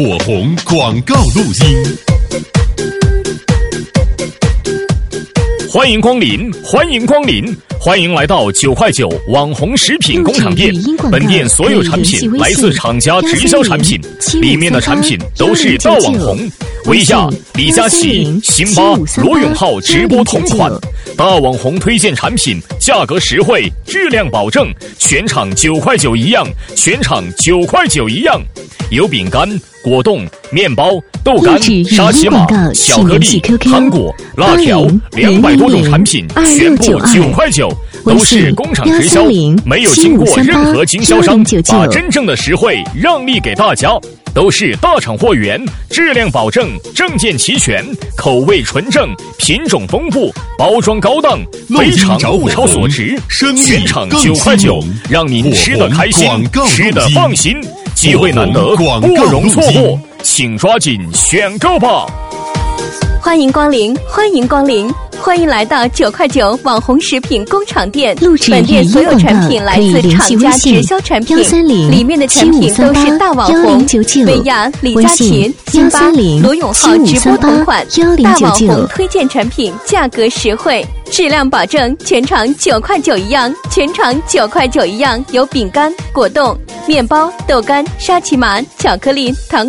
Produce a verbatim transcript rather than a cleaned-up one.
火红广告录音。 欢迎光临，欢迎光临，欢迎来到九块九网红食品工厂店。本店所有产品来自厂家直销产品，里面的产品都是大网红。微下李佳琦、辛巴、罗永浩直播同款，大网红推荐产品，价格实惠，质量保证，全场九块九一样，全场九块九一样。有饼干、果冻、面包、豆干、沙琪玛、巧克力、糖果、辣条，两百多种产品，全部九块九，都是工厂直销，没有经过任何经销商，把真正的实惠让利给大家。都是大厂货源，质量保证，证件齐全，口味纯正，品种丰富，包装高档，非常物超所值。全场九块九，让您吃得开心，吃得放心。机会难得，不容错过，请抓紧选购吧！ 欢迎光临，欢迎光临，欢迎来到九块九网红食品工厂店。本店所有产品来自厂家直销产品，里面的产品都是大网红，薇娅、李佳琦、辛巴、罗永浩直播同款，大网红推荐产品，价格实惠，质量保证，全场九块九一样，全场九块九一样。有饼干、果冻、面包、豆干、沙琪玛、巧克力、糖